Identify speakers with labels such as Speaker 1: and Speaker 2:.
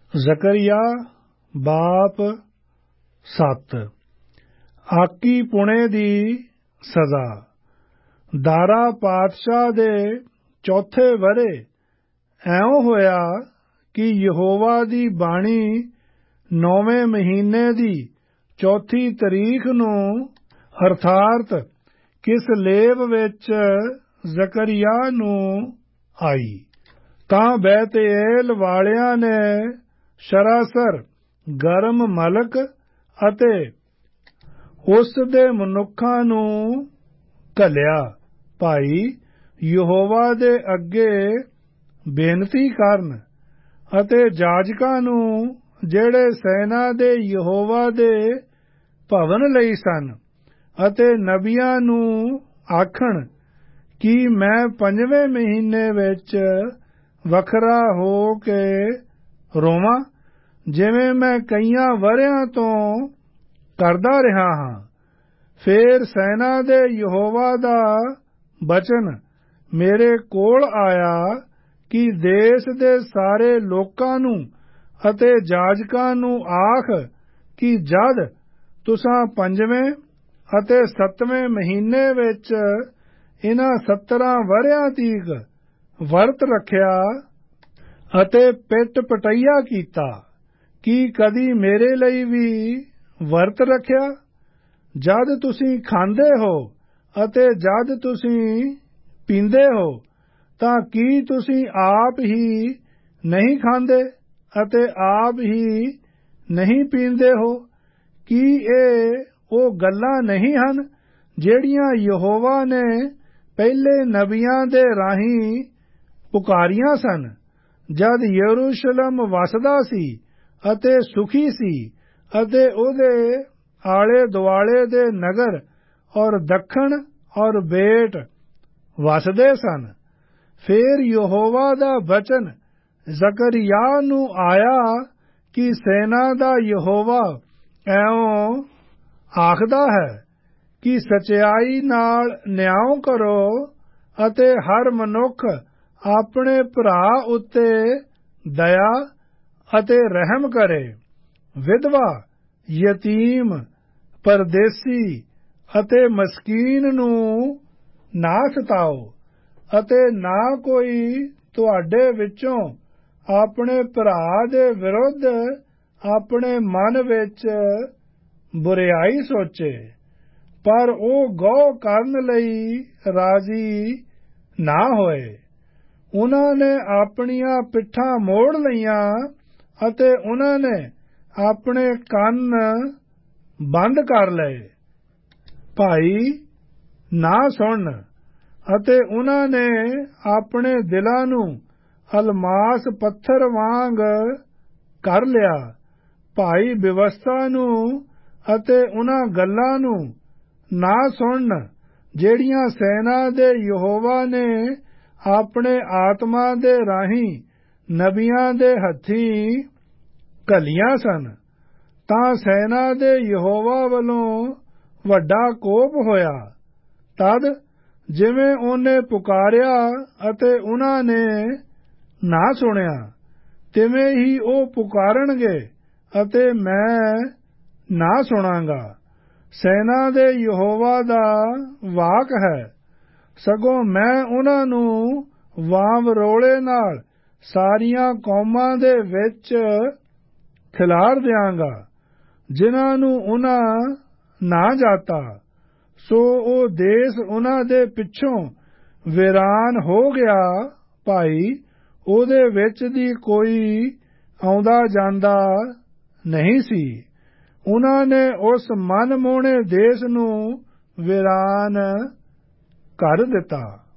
Speaker 1: ਜ਼ਕਰੀਆ ਬਾਪ 7 ਆਕੀ ਪੁਣੇ ਦੀ ਸਜ਼ਾ। ਦਾਰਾ ਪਾਤਸ਼ਾਹ ਦੇ ਚੌਥੇ ਵਰ੍ਹੇ ਐਉਂ ਹੋਇਆ ਕਿ ਯਹੋਵਾ ਦੀ ਬਾਣੀ 9ਵੇਂ ਮਹੀਨੇ ਦੀ ਚੌਥੀ ਤਰੀਕ ਨੂੰ ਅਰਥਾਤ ਕਿਸਲੇਵ ਵਿੱਚ ਜ਼ਕਰੀਆ ਨੂੰ ਆਈ। ਤਾਂ ਬੈਤਏਲ ਵਾਲਿਆਂ ਨੇ ਸਰਾਸਰ ਗਰਮ ਮਲਕ ਅਤੇ ਉਸ ਦੇ ਮਨੁੱਖਾਂ ਨੂੰ ਘੱਲਿਆ, ਭਾਈ ਯਹੋਵਾ ਦੇ ਅੱਗੇ ਬੇਨਤੀ ਕਰਨ ਅਤੇ ਜਾਜਕਾਂ ਨੂੰ ਜਿਹੜੇ ਸੈਨਾ ਦੇ ਯਹੋਵਾ ਦੇ ਭਵਨ ਲਈ ਸਨ ਅਤੇ ਨਬੀਆਂ ਨੂੰ ਆਖਣ ਕਿ ਮੈਂ 5ਵੇਂ ਮਹੀਨੇ ਵਿੱਚ ਵੱਖਰਾ ਹੋ ਕੇ ਰੋਵਾਂ, ਜਿਵੇਂ ਮੈਂ ਕਈਆਂ ਵਰ੍ਹਿਆਂ ਤੋਂ ਕਰਦਾ ਰਿਹਾ ਹਾਂ। ਫੇਰ ਸੈਨਾ ਦੇ ਯਹੋਵਾ ਦਾ ਬਚਨ ਮੇਰੇ ਕੋਲ ਆਇਆ ਕਿ ਦੇਸ਼ ਦੇ ਸਾਰੇ ਲੋਕਾਂ ਨੂੰ ਅਤੇ ਜਾਜਕਾਂ ਨੂੰ ਆਖ ਕਿ ਜਦ ਤੁਸਾਂ 5ਵੇਂ ਅਤੇ 7ਵੇਂ ਮਹੀਨੇ ਵਿੱਚ ਇਨ੍ਹਾਂ 17 ਵਰ੍ਹਿਆਂ ਤੀਕ ਵਰਤ ਰੱਖਿਆ ਅਤੇ ਪਿੱਟ ਪਟਈਆ ਕੀਤਾ ਕਿ ਕਦੀ ਮੇਰੇ ਲਈ ਵੀ ਵਰਤ ਰੱਖਿਆ। ਜਦ ਤੁਸੀਂ ਖਾਂਦੇ ਹੋ ਅਤੇ ਜਦ ਤੁਸੀਂ ਪੀਂਦੇ ਹੋ ਤਾਂ ਕੀ ਤੁਸੀਂ ਆਪ ਹੀ ਨਹੀਂ ਖਾਂਦੇ ਅਤੇ ਆਪ ਹੀ ਨਹੀਂ ਪੀਂਦੇ ਹੋ? ਕੀ ਇਹ ਉਹ ਗੱਲਾਂ ਨਹੀਂ ਹਨ ਜਿਹੜੀਆਂ ਯਹੋਵਾ ਨੇ ਪਹਿਲੇ ਨਬੀਆਂ ਦੇ ਰਾਹੀਂ ਪੁਕਾਰੀਆਂ ਸਨ, ਜਦ ਯਰੂਸ਼ਲਮ ਵਸਦਾ ਸੀ ਅਤੇ ਸੁਖੀ ਸੀ ਅਤੇ ਉਹਦੇ ਆਲੇ ਦੁਆਲੇ ਦੇ ਨਗਰ ਔਰ ਦੱਖਣ ਔਰ ਬੇਟ ਵਸਦੇ ਸਨ? ਫੇਰ ਯਹੋਵਾ ਦਾ ਬਚਨ ਜ਼ਕਰੀਆ ਨੂੰ ਆਇਆ ਕਿ ਸੈਨਾ ਦਾ ਯਹੋਵਾ ਐਉਂ ਆਖਦਾ ਹੈ ਕਿ ਸਚਾਈ ਨਾਲ ਨਿਆਂ ਕਰੋ ਅਤੇ ਹਰ ਮਨੁੱਖ ਆਪਣੇ ਭਰਾ ਉੱਤੇ ਦਇਆ ਅਤੇ ਰਹਿਮ ਕਰੇ। ਵਿਧਵਾ, ਯਤੀਮ, ਪਰਦੇਸੀ ਅਤੇ ਮਸਕੀਨ ਨੂੰ ਨਾ ਸਤਾਓ ਅਤੇ ਨਾ ਕੋਈ ਤੁਹਾਡੇ ਵਿੱਚੋਂ ਆਪਣੇ ਭਰਾ ਦੇ ਵਿਰੁੱਧ ਆਪਣੇ ਮਨ ਵਿੱਚ ਬੁਰਿਆਈ ਸੋਚੇ, ਪਰ ਉਹ ਗੌ ਕਰਨ ਲਈ ਰਾਜ਼ੀ ਨਾ ਹੋਏ। ਉਨ੍ਹਾਂ ਨੇ ਆਪਣੀਆਂ ਪਿੱਠਾਂ ਮੋੜ ਲਈਆਂ ਅਤੇ ਉਨ੍ਹਾਂ ਨੇ ਆਪਣੇ ਕੰਨ ਬੰਦ ਕਰ ਲਏ, ਭਾਈ ਨਾ ਸੁਣਨ, ਅਤੇ ਉਨ੍ਹਾਂ ਨੇ ਆਪਣੇ ਦਿਲਾਂ ਨੂੰ ਅਲਮਾਸ ਪੱਥਰ ਵਾਂਗ ਕਰ ਲਿਆ, ਭਾਈ ਵਿਵਸਥਾ ਨੂੰ ਅਤੇ ਉਨ੍ਹਾਂ ਗੱਲਾਂ ਨੂੰ ਨਾ ਸੁਣਨ ਜਿਹੜੀਆਂ ਸੈਨਾ ਦੇ ਯਹੋਵਾ ਨੇ ਆਪਣੇ ਆਤਮਾ ਦੇ ਰਾਹੀਂ ਨਬੀਆਂ ਦੇ ਹੱਥੀਂ ਘੱਲੀਆਂ ਸਨ। ਤਾਂ ਸੈਨਾ ਦੇ ਯਹੋਵਾ ਵੱਲੋਂ ਵੱਡਾ ਕੋਪ ਹੋਇਆ। ਤਦ ਜਿਵੇਂ ਉਹਨੇ ਪੁਕਾਰਿਆ ਅਤੇ ਉਨ੍ਹਾਂ ਨੇ ਨਾ ਸੁਣਿਆ, ਤਿਵੇਂ ਹੀ ਉਹ ਪੁਕਾਰਨਗੇ ਅਤੇ ਮੈਂ ਨਾ ਸੁਣਾਂਗਾ। ਸੈਨਾ ਦੇ ਯਹੋਵਾ ਦਾ ਵਾਕ ਹੈ, ਸਗੋਂ ਮੈਂ ਉਨ੍ਹਾਂ ਨੂੰ ਵਾਂਵਰੋਲੇ ਨਾਲ ਸਾਰੀਆਂ ਕੌਮਾਂ ਦੇ ਵਿੱਚ ਖਿਲਾਰ ਦਿਆਂਗਾ, ਜਿਨ੍ਹਾਂ ਨੂੰ ਉਨ੍ਹਾਂ ਨਾ ਜਾਤਾ। ਸੋ ਉਹ ਦੇਸ਼ ਉਨ੍ਹਾਂ ਦੇ ਪਿੱਛੋਂ ਵੀਰਾਨ ਹੋ ਗਿਆ, ਭਾਈ ਉਹਦੇ ਵਿੱਚ ਦੀ ਕੋਈ ਆਉਂਦਾ ਜਾਂਦਾ ਨਹੀਂ ਸੀ। ਉਨ੍ਹਾਂ ਨੇ ਉਸ ਮਨਮੋਹਣੇ ਦੇਸ਼ ਨੂੰ ਵੀਰਾਨ ਕਰ ਦਿੱਤਾ।